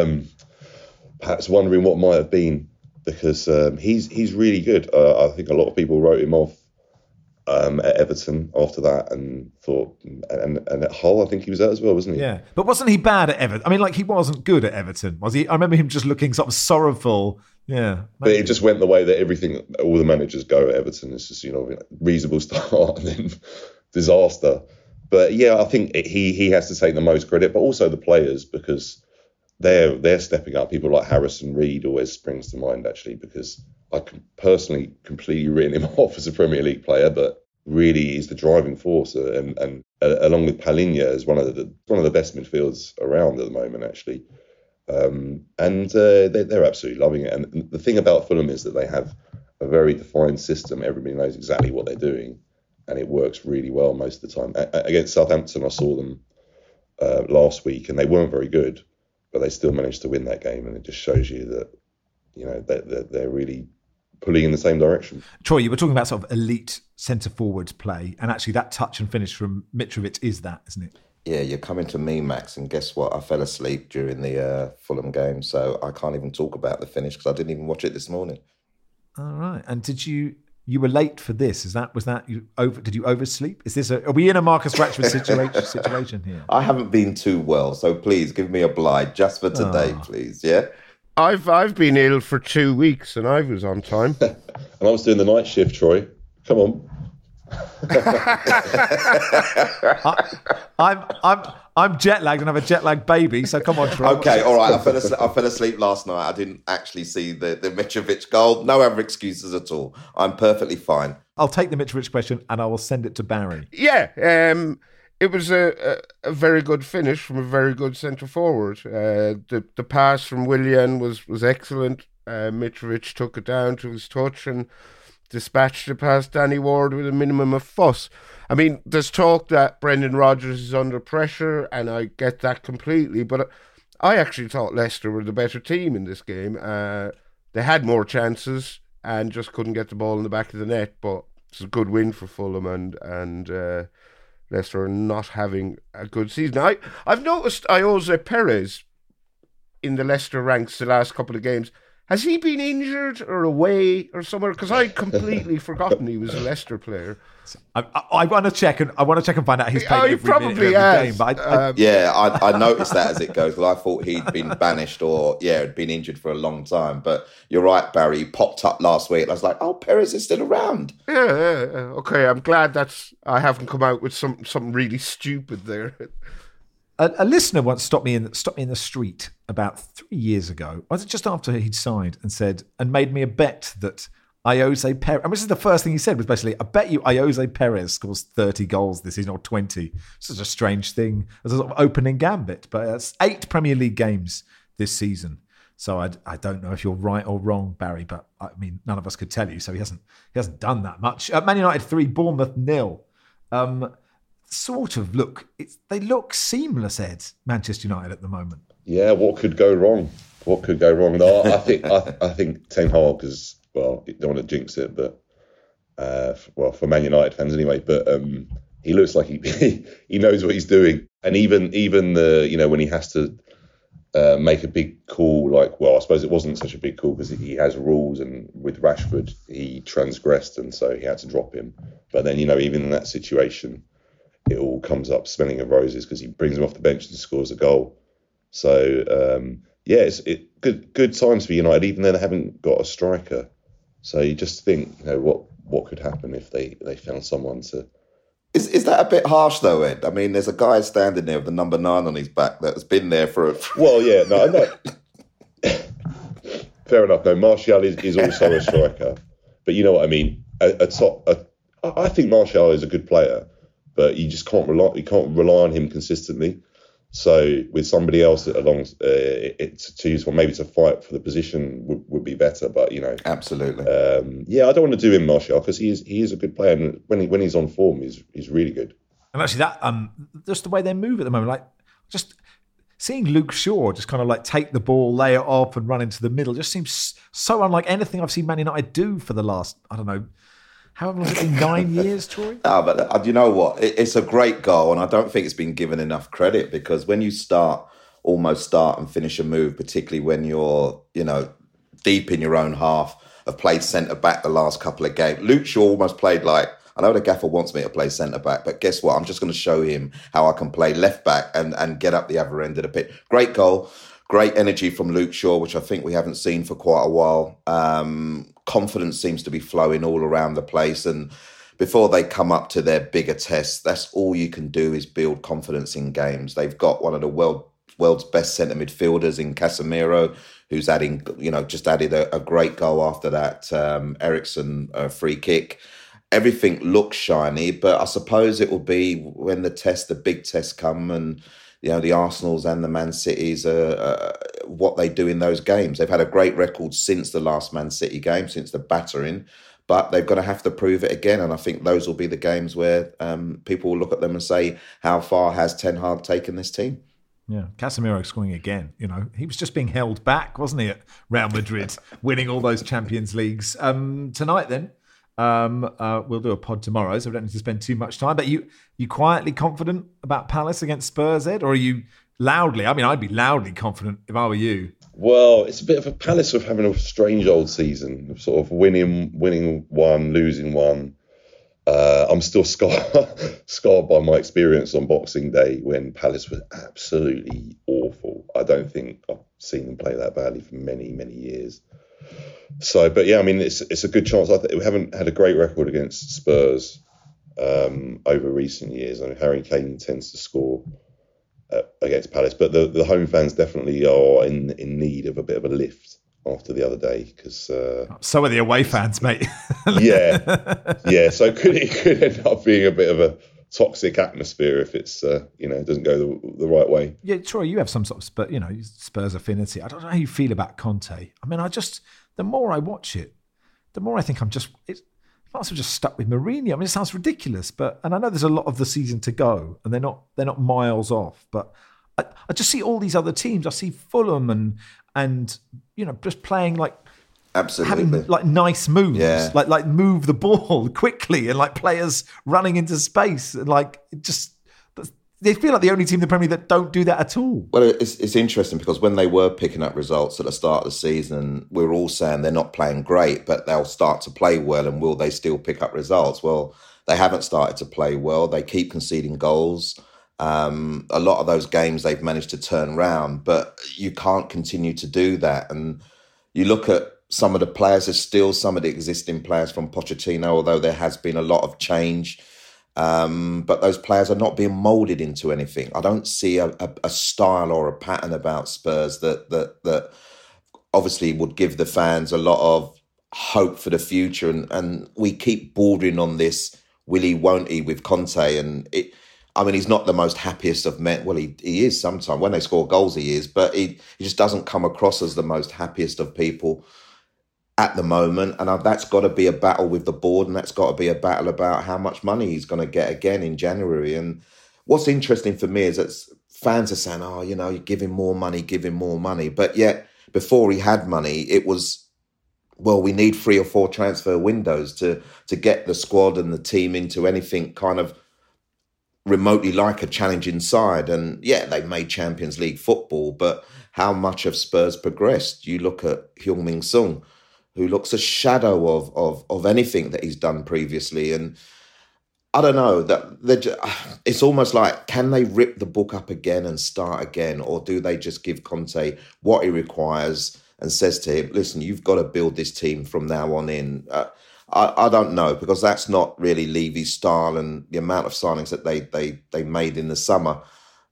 perhaps wondering what might have been. Because he's really good. I think a lot of people wrote him off at Everton after that and thought, and at Hull, I think he was there as well, wasn't he? Yeah, but wasn't he bad at Everton? I mean, like, he wasn't good at Everton, was he? I remember him just looking sort of sorrowful. Yeah, maybe. But it just went the way that all the managers go at Everton. It's just, you know, reasonable start and then disaster. But yeah, I think he has to take the most credit, but also the players, because they're stepping up. People like Harrison Reed always springs to mind, actually, because I personally completely written him off as a Premier League player, but really he's the driving force, and along with Palhinha as one of the best midfields around at the moment, actually. They're absolutely loving it. And the thing about Fulham is that they have a very defined system. Everybody knows exactly what they're doing, and it works really well most of the time. Against Southampton, I saw them last week, and they weren't very good, but they still managed to win that game, and it just shows you that, you know, that they're really pulling in the same direction. Troy, you were talking about sort of elite centre-forwards play, and actually that touch and finish from Mitrovic is that, isn't it? Yeah, you're coming to me, Max, and guess what? I fell asleep during the Fulham game, so I can't even talk about the finish because I didn't even watch it this morning. All right. And did you were late for this? Did you oversleep? Are we in a Marcus Rashford situation here? I haven't been too well, so please give me a blind just for today, please. Yeah. I've been ill for 2 weeks and I was on time. And I was doing the night shift, Troy. Come on. I'm jet lagged and I have a jet lagged baby, so come on, Troy. Okay, all right. I fell asleep last night. I didn't actually see the Mitrovic goal. No other excuses at all. I'm perfectly fine. I'll take the Mitrovic question and I will send it to Barry. Yeah, it was a very good finish from a very good centre forward. The pass from Willian was excellent. Mitrovic took it down to his touch and dispatched it past Danny Ward with a minimum of fuss. I mean, there's talk that Brendan Rodgers is under pressure, and I get that completely, but I actually thought Leicester were the better team in this game. They had more chances and just couldn't get the ball in the back of the net, but it's a good win for Fulham, and Leicester are not having a good season. I've noticed Ayoze Perez in the Leicester ranks the last couple of games. Has he been injured or away or somewhere? Because I'd completely forgotten he was a Leicester player. I want to check and find out he's played every minute of every game. But I noticed that as it goes. Well, I thought he'd been banished or had been injured for a long time. But you're right, Barry. He popped up last week. I was like, oh, Perez is still around. Yeah. Okay, I'm glad I haven't come out with something really stupid there. A listener once stopped me in the street about 3 years ago. Was it just after he'd signed and made me a bet that Ayoze Perez, and this is the first thing he said was basically, I bet you Ayoze Perez scores 30 goals this season or 20. This is a strange thing as a sort of opening gambit, but it's 8 Premier League games this season. So I don't know if you're right or wrong, Barry, but I mean, none of us could tell you. So he hasn't done that much. Man United 3, Bournemouth 0. Sort of they look seamless, Ed, Manchester United at the moment. Yeah, what could go wrong? No, I think Ten Hag is, well, you don't want to jinx it, but for Man United fans anyway, but he looks like he knows what he's doing. And even the, when he has to make a big call, I suppose it wasn't such a big call because he has rules, and with Rashford he transgressed, and so he had to drop him. But then, even in that situation, it all comes up smelling of roses because he brings him off the bench and scores a goal. So it's good times for United, even though they haven't got a striker. So you just think, what could happen if they found someone to. Is that a bit harsh though, Ed? I mean, there's a guy standing there with the number 9 on his back that's been there for. Well, yeah, no. Fair enough. No, Martial is also a striker, but you know what I mean. I think Martial is a good player, but you just can't rely on him consistently. So with somebody else along to use, maybe to fight for the position would be better. But absolutely. I don't want to do him Martial because he is a good player, and when he's on form, he's really good. And actually, that just the way they move at the moment, just seeing Luke Shaw just kind of take the ball, lay it off, and run into the middle, just seems so unlike anything I've seen Man United do for the last, I don't know. How long has it been? 9 years, Troy? No, but you know what? It's a great goal, and I don't think it's been given enough credit because when you almost start and finish a move, particularly when you're, deep in your own half, have played centre-back the last couple of games. Luke Shaw almost played I know the gaffer wants me to play centre-back, but guess what? I'm just going to show him how I can play left-back and get up the other end of the pitch. Great goal. Great energy from Luke Shaw, which I think we haven't seen for quite a while. Confidence seems to be flowing all around the place. And before they come up to their bigger tests, that's all you can do is build confidence in games. They've got one of the world's best centre midfielders in Casemiro, who's just added a great goal after that Eriksen free kick. Everything looks shiny, but I suppose it will be when the big tests come and the Arsenals and the Man Cities are what they do in those games. They've had a great record since the last Man City game, since the battering. but they're going to have to prove it again. And I think those will be the games where people will look at them and say, how far has Ten Hag taken this team? Yeah, Casemiro scoring again. He was just being held back, wasn't he, at Real Madrid, winning all those Champions Leagues. Tonight, then, we'll do a pod tomorrow, so we don't need to spend too much time. But you quietly confident about Palace against Spurs, Ed? Or are you loudly? I mean, I'd be loudly confident if I were you. Well, it's a bit of a Palace of having a strange old season, sort of winning one, losing one. I'm still scarred by my experience on Boxing Day when Palace was absolutely awful. I don't think I've seen them play that badly for many, many years. So, but yeah, I mean, it's a good chance. We haven't had a great record against Spurs over recent years. I mean, Harry Kane tends to score against Palace, but the home fans definitely are in need of a bit of a lift after the other day, because so are the away fans, mate. yeah. So it could end up being a bit of a toxic atmosphere if it's it doesn't go the right way. Yeah, Troy, you have some sort of Spurs affinity. I don't know how you feel about Conte. I mean, the more I watch it, the more I think I'm just stuck with Mourinho. I mean, it sounds ridiculous, and I know there's a lot of the season to go, and they're not miles off. But I just see all these other teams. I see Fulham and just playing like absolutely having like nice moves, like move the ball quickly and like players running into space, and like it just. They feel like the only team in the Premier League that don't do that at all. Well, it's interesting because when they were picking up results at the start of the season, we were all saying they're not playing great, but they'll start to play well, and will they still pick up results? Well, they haven't started to play well. They keep conceding goals. A lot of those games they've managed to turn around, but you can't continue to do that. And you look at some of the players, there's still some of the existing players from Pochettino, although there has been a lot of change. But those players are not being moulded into anything. I don't see a style or a pattern about Spurs that obviously would give the fans a lot of hope for the future. And we keep bordering on this, will he, won't he, with Conte. And he's not the most happiest of men. Well, he is sometimes. When they score goals, he is. But he just doesn't come across as the most happiest of people at the moment, and that's got to be a battle with the board, and that's got to be a battle about how much money he's going to get again in January. And what's interesting for me is that fans are saying, you're giving more money. But yet, before he had money, it was, well, we need 3 or 4 transfer windows to get the squad and the team into anything kind of remotely like a challenging side. And yeah, they made Champions League football, but how much have Spurs progressed? You look at Heung-min Son, who looks a shadow of anything that he's done previously. And I don't know, it's almost like, can they rip the book up again and start again? Or do they just give Conte what he requires and says to him, listen, you've got to build this team from now on in? I don't know, because that's not really Levy's style, and the amount of signings that they made in the summer.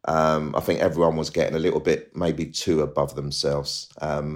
I think everyone was getting a little bit maybe too above themselves.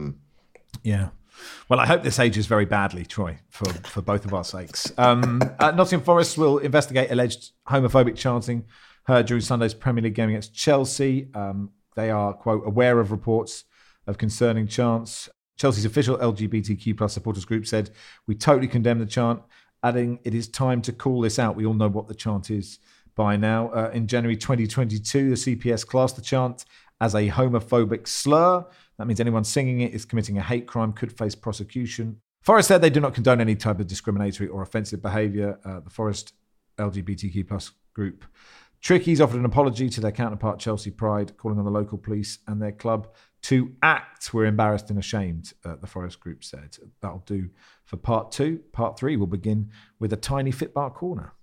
Yeah. Well, I hope this ages very badly, Troy, for both of our sakes. Nottingham Forest will investigate alleged homophobic chanting heard during Sunday's Premier League game against Chelsea. They are, quote, aware of reports of concerning chants. Chelsea's official LGBTQ plus supporters group said, we totally condemn the chant, adding, it is time to call this out. We all know what the chant is by now. In January 2022, the CPS classed the chant as a homophobic slur. That means anyone singing it is committing a hate crime, could face prosecution. Forest said they do not condone any type of discriminatory or offensive behaviour. The Forest LGBTQ plus group Trickies offered an apology to their counterpart Chelsea Pride, calling on the local police and their club to act. We're embarrassed and ashamed, the Forest group said. That'll do for part 2. Part 3 will begin with a tiny Fitbar corner.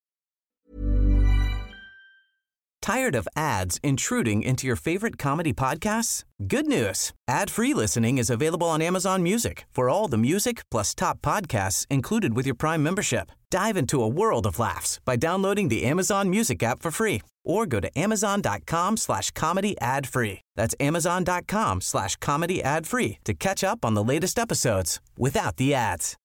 Tired of ads intruding into your favorite comedy podcasts? Good news. Ad-free listening is available on Amazon Music for all the music plus top podcasts included with your Prime membership. Dive into a world of laughs by downloading the Amazon Music app for free or go to amazon.com/comedy ad-free. That's amazon.com/comedy ad-free to catch up on the latest episodes without the ads.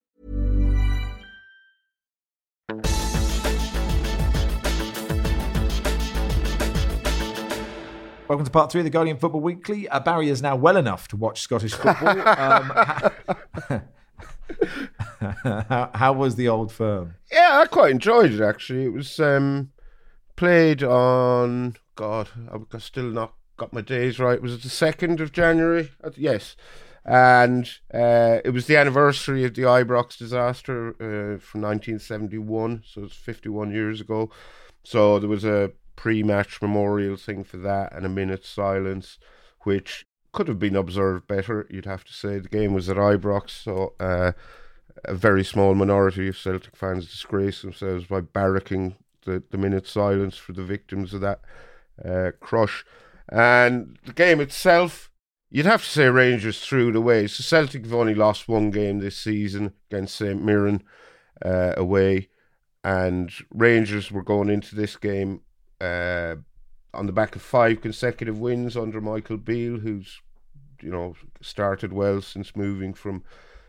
Welcome to part 3 of the Guardian Football Weekly. Barry is now well enough to watch Scottish football. How was the Old Firm? Yeah, I quite enjoyed it, actually. It was played on, God, I've still not got my days right. Was it the 2nd of January? Yes. And it was the anniversary of the Ibrox disaster from 1971, so it's 51 years ago. So there was a pre-match memorial thing for that and a minute's silence, which could have been observed better, you'd have to say. The game was at Ibrox, so a very small minority of Celtic fans disgraced themselves by barracking the minute's silence for the victims of that crush. And the game itself, you'd have to say Rangers threw it away. So Celtic have only lost one game this season against St Mirren away, and Rangers were going into this game on the back of 5 consecutive wins under Michael Beale, who's started well since moving from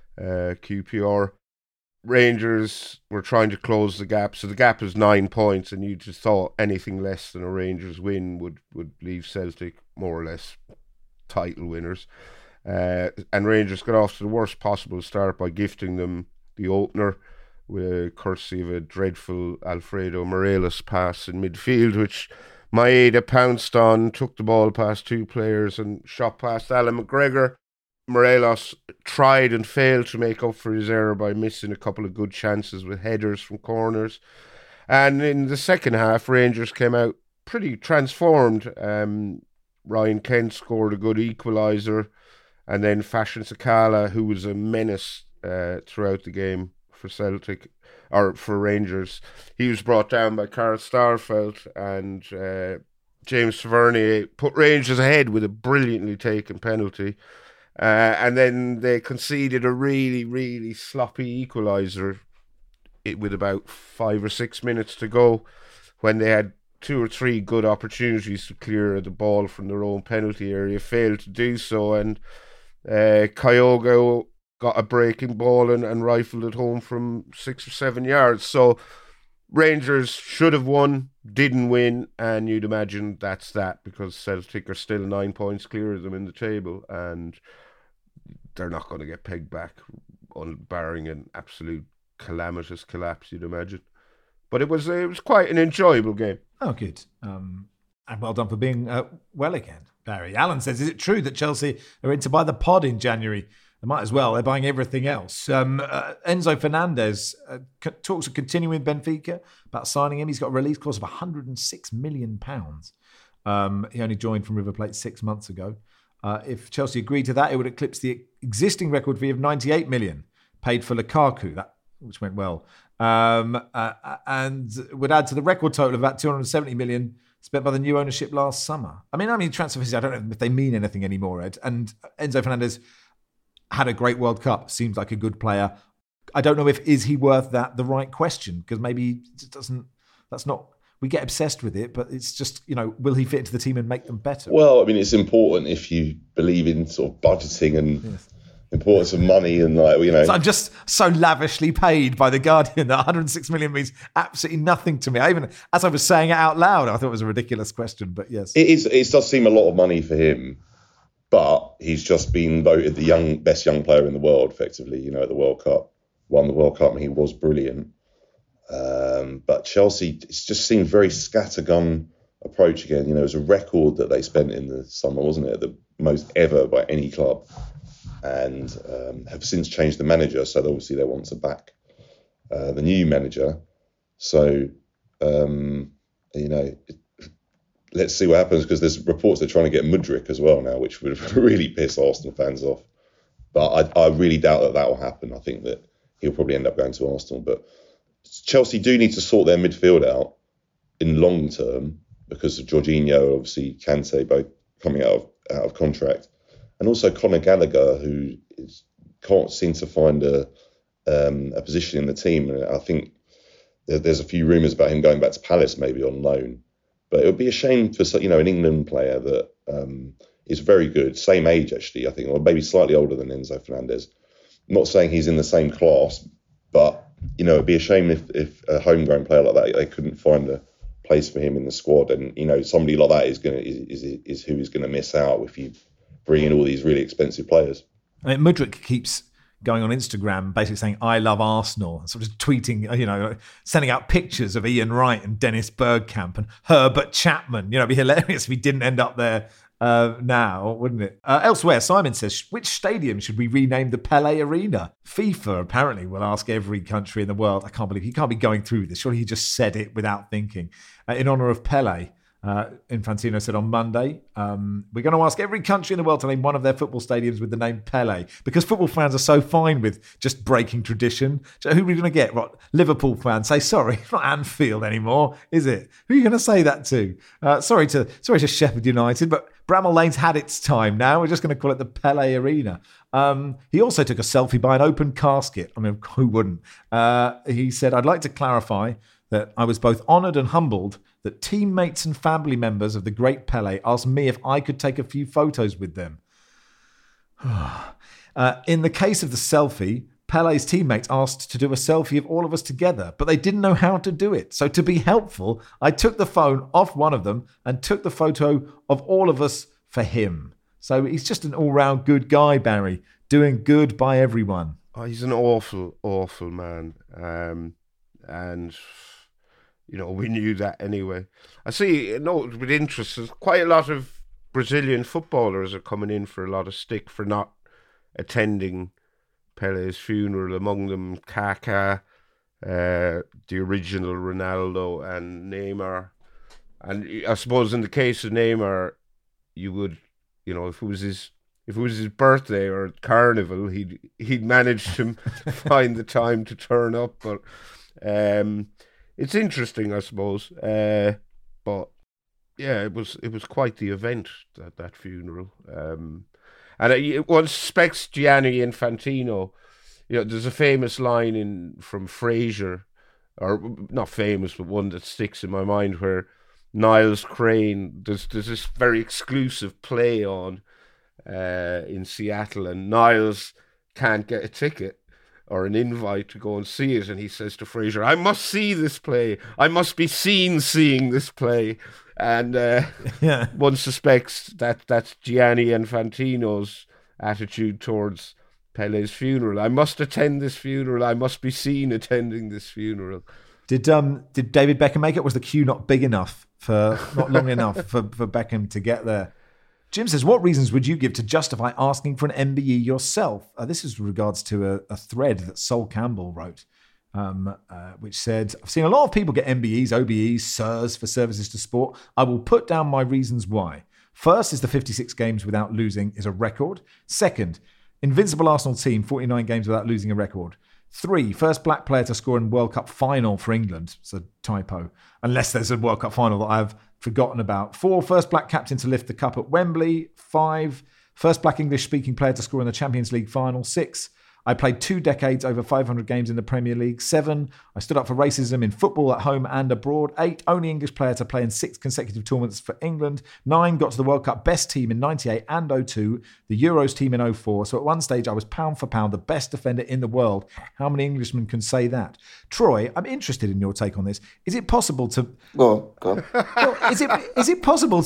QPR. Rangers were trying to close the gap, so the gap is 9 points, and you just thought anything less than a Rangers win would leave Celtic more or less title winners. And Rangers got off to the worst possible start by gifting them the opener, with courtesy of a dreadful Alfredo Morelos pass in midfield, which Maeda pounced on, took the ball past 2 players and shot past Alan McGregor. Morelos tried and failed to make up for his error by missing a couple of good chances with headers from corners. And in the second half, Rangers came out pretty transformed. Ryan Kent scored a good equaliser, and then Fashion Sakala, who was a menace throughout the game for Celtic, or for Rangers, he was brought down by Carl Starfelt, and James Tavernier put Rangers ahead with a brilliantly taken penalty. And then they conceded a really, really sloppy equaliser with about 5 or 6 minutes to go, when they had 2 or 3 good opportunities to clear the ball from their own penalty area, failed to do so, and Kyogo got a breaking ball and rifled it home from 6 or 7 yards. So Rangers should have won, didn't win, and you'd imagine that's that, because Celtic are still 9 points clear of them in the table, and they're not going to get pegged back, barring an absolute calamitous collapse, you'd imagine. But it was quite an enjoyable game. Oh, good. And well done for being well again, Barry. Alan says, is it true that Chelsea are in to buy the pod in January? They might as well. They're buying everything else. Enzo Fernandez talks are continuing with Benfica about signing him. He's got a release clause of £106 million. He only joined from River Plate 6 months ago. If Chelsea agreed to that, it would eclipse the existing record fee of £98 million paid for Lukaku, which went well, and would add to the record total of about £270 million spent by the new ownership last summer. I mean, transfer fees, I don't know if they mean anything anymore, Ed. And Enzo Fernandez had a great World Cup. Seems like a good player. I don't know is he worth that? The right question, because maybe it doesn't. That's not. We get obsessed with it, but it's just, will he fit into the team and make them better? Well, I mean, it's important if you believe in sort of budgeting and importance of money and So I'm just so lavishly paid by The Guardian that 106 million means absolutely nothing to me. As I was saying it out loud, I thought it was a ridiculous question, but yes. It is. It does seem a lot of money for him, but he's just been voted the best young player in the world, effectively, at the World Cup. Won the World Cup and he was brilliant. But Chelsea, it just seemed very scattergun approach again. It was a record that they spent in the summer, wasn't it? The most ever by any club. And have since changed the manager. So obviously they want to back the new manager. So, let's see what happens, because there's reports they're trying to get Mudryk as well now, which would really piss Arsenal fans off. But I really doubt that will happen. I think that he'll probably end up going to Arsenal. But Chelsea do need to sort their midfield out in long term, because of Jorginho, obviously Kante, both coming out of contract, and also Conor Gallagher, who can't seem to find a position in the team. And I think there's a few rumours about him going back to Palace, maybe on loan. But it would be a shame for an England player that is very good, same age actually, I think, or maybe slightly older than Enzo Fernandez. I'm not saying he's in the same class, but it'd be a shame if a homegrown player like that, they couldn't find a place for him in the squad. And somebody like that is who is going to miss out if you bring in all these really expensive players. I mean, Mudryk keeps going on Instagram, basically saying, I love Arsenal, and sort of tweeting, sending out pictures of Ian Wright and Dennis Bergkamp and Herbert Chapman. It'd be hilarious if he didn't end up there now, wouldn't it? Elsewhere, Simon says, which stadium should we rename the Pele Arena? FIFA apparently will ask every country in the world. I can't believe he can't be going through this. Surely he just said it without thinking. In honour of Pele, Infantino said on Monday, we're going to ask every country in the world to name one of their football stadiums with the name Pele, because football fans are so fine with just breaking tradition. So who are we going to get? What, Liverpool fans say, sorry, it's not Anfield anymore, is it? Who are you going to say that to? Sorry to Sheffield United, but Bramall Lane's had its time now. We're just going to call it the Pele Arena. He also took a selfie by an open casket. I mean, who wouldn't? He said, I'd like to clarify that I was both honoured and humbled that teammates and family members of the great Pele asked me if I could take a few photos with them. In the case of the selfie, Pele's teammates asked to do a selfie of all of us together, but they didn't know how to do it. So to be helpful, I took the phone off one of them and took the photo of all of us for him. So he's just an all-round good guy, Barry, doing good by everyone. Oh, he's an awful, awful man. And we knew that anyway. I see, with interest, there's quite a lot of Brazilian footballers are coming in for a lot of stick for not attending Pele's funeral. Among them, Kaká, the original Ronaldo, and Neymar. And I suppose in the case of Neymar, you would, if it was his birthday or carnival, he'd managed to find the time to turn up. But it's interesting, I suppose. But yeah, it was quite the event, that funeral. And one suspects Gianni Infantino. There's a famous line from Frasier, or not famous, but one that sticks in my mind, where Niles Crane, there's this very exclusive play on in Seattle, and Niles can't get a ticket or an invite to go and see it, and he says to Frasier, I must see this play. I must be seen seeing this play. And one suspects that that's Gianni Infantino's attitude towards Pele's funeral. I must attend this funeral. I must be seen attending this funeral. Did David Beckham make it? Was the queue not big enough, not long enough for Beckham to get there? Jim says, what reasons would you give to justify asking for an MBE yourself? This is with regards to a thread that Sol Campbell wrote, which said, I've seen a lot of people get MBEs, OBEs, SIRS for services to sport. I will put down my reasons why. First is the 56 games without losing is a record. Second, invincible Arsenal team, 49 games without losing a record. 3, first black player to score in World Cup final for England. It's a typo, unless there's a World Cup final that I've forgotten about. 4, first black captain to lift the cup at Wembley. 5, first black English-speaking player to score in the Champions League final. 6, I played 2 decades, over 500 games in the Premier League. 7, I stood up for racism in football at home and abroad. 8, only English player to play in 6 consecutive tournaments for England. 9, got to the World Cup best team in 98 and 02, the Euros team in 04. So at one stage, I was pound for pound the best defender in the world. How many Englishmen can say that? Troy, I'm interested in your take on this. Is it possible to... Go on. Well, is it possible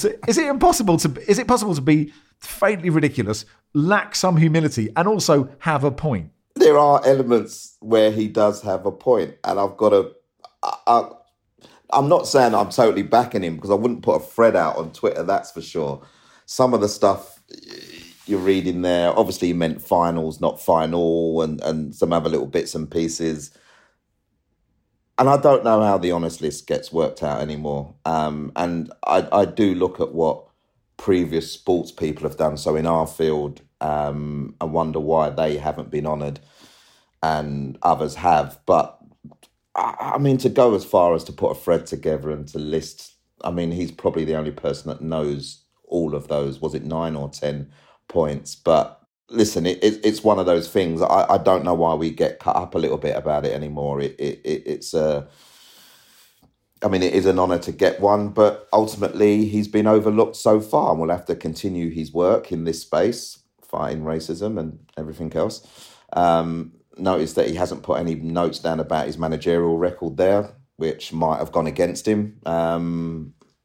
to be faintly ridiculous, lack some humility, and also have a point? There are elements where he does have a point, and I've got to... I'm not saying I'm totally backing him, because I wouldn't put a thread out on Twitter, that's for sure. Some of the stuff you're reading there, obviously he meant finals, not final, and some other little bits and pieces. And I don't know how the honest list gets worked out anymore. And I do look at what previous sports people have done, so in our field, and wonder why they haven't been honoured and others have. But I mean, to go as far as to put a thread together and to list, I mean, he's probably the only person that knows all of those. Was it 9 or 10 points? But listen, it's one of those things. I don't know why we get cut up a little bit about it anymore. It's I mean, it is an honour to get one, but ultimately he's been overlooked so far, and we'll have to continue his work in this space, fighting racism and everything else. Notice that he hasn't put any notes down about his managerial record there, which might have gone against him.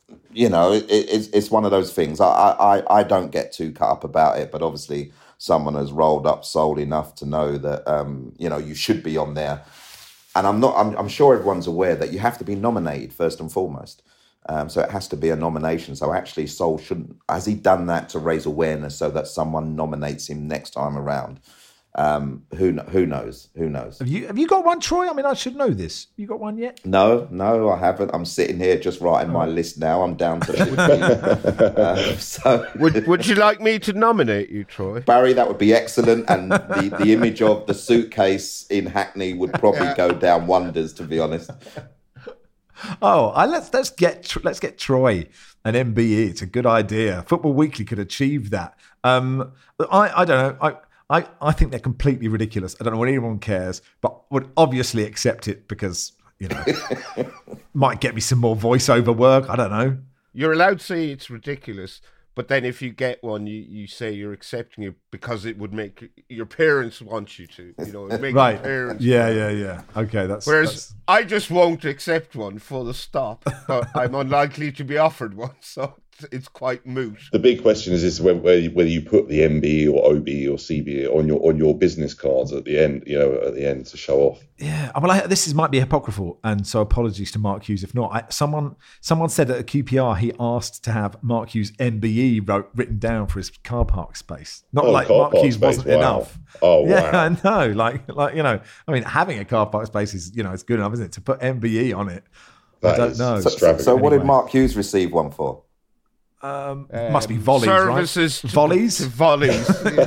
it's one of those things. I don't get too cut up about it, but obviously someone has rolled up soul enough to know that you should be on there. And I'm sure everyone's aware that you have to be nominated first and foremost. So it has to be a nomination. So actually, Sol shouldn't. Has he done that to raise awareness so that someone nominates him next time around? Who knows? Who knows? Have you got one, Troy? I mean, I should know this. You got one yet? No, I haven't. I'm sitting here just writing my list now. I'm down to 15. So would you like me to nominate you, Troy? Barry, that would be excellent. And the image of the suitcase in Hackney would probably go down wonders, to be honest. Oh, let's get Troy an MBE. It's a good idea. Football Weekly could achieve that. I don't know. I think they're completely ridiculous. I don't know what anyone cares, but would obviously accept it because, might get me some more voiceover work. I don't know. You're allowed to say it's ridiculous, but then if you get one, you say you're accepting it because it would make your parents want you to. It makes right. Your parents. Yeah. Okay, Whereas I just won't accept one, full stop. But I'm unlikely to be offered one, so it's quite moot. The big question is whether you put the MBE or OBE or CBE on your business cards at the end, to show off. Yeah, well, this might be apocryphal, and so apologies to Mark Hughes if not. Someone said at a QPR he asked to have Mark Hughes MBE written down for his car park space. Not like Mark Hughes wasn't enough. Oh, yeah, wow. I know. I mean, having a car park space is it's good enough, isn't it? To put MBE on it, I don't know. So what did Mark Hughes receive one for? Must be volleys, services right? Volleys? To volleys.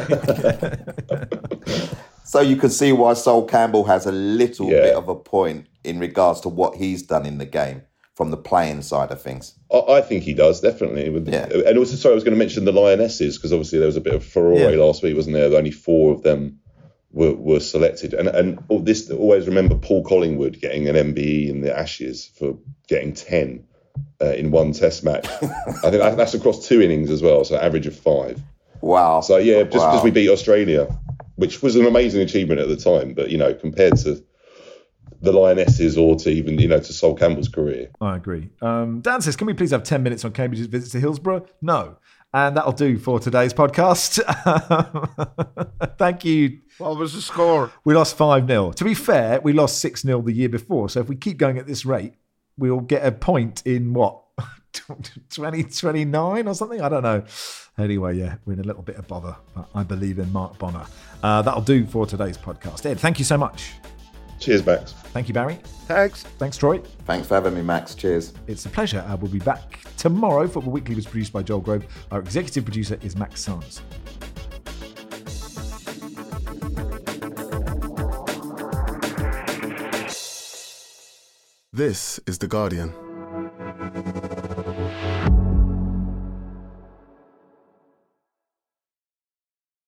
So you can see why Sol Campbell has a little bit of a point in regards to what he's done in the game from the playing side of things. I think he does, definitely. And also, sorry, I was going to mention the Lionesses, because obviously there was a bit of furore last week, wasn't there? Only 4 of them were selected. And this, always remember Paul Collingwood getting an MBE in the Ashes for getting 10. In one test match. I think that's across 2 innings as well, so average of 5. Wow. So just because we beat Australia, which was an amazing achievement at the time, but compared to the Lionesses or to even to Sol Campbell's career. I agree. Dan says, can we please have 10 minutes on Cambridge's visit to Hillsborough? No. And that'll do for today's podcast. Thank you. What was the score? We lost 5-0. To be fair, we lost 6-0 the year before. So if we keep going at this rate, we'll get a point in 2029 or something? I don't know. Anyway, we're in a little bit of bother. But I believe in Mark Bonner. That'll do for today's podcast. Ed, thank you so much. Cheers, Max. Thank you, Barry. Thanks. Thanks, Troy. Thanks for having me, Max. Cheers. It's a pleasure. We'll be back tomorrow. Football Weekly was produced by Joel Grove. Our executive producer is Max Sands. This is The Guardian.